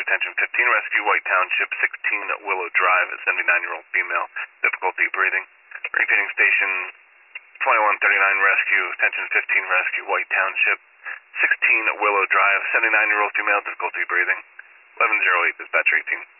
attention 15 Rescue, White Township, 16 Willow Drive, a 79-year-old female, difficulty breathing. Repeating station 2139 Rescue, attention 15 Rescue, White Township, 16 Willow Drive, 79-year-old female, difficulty breathing. 1108, dispatcher 18.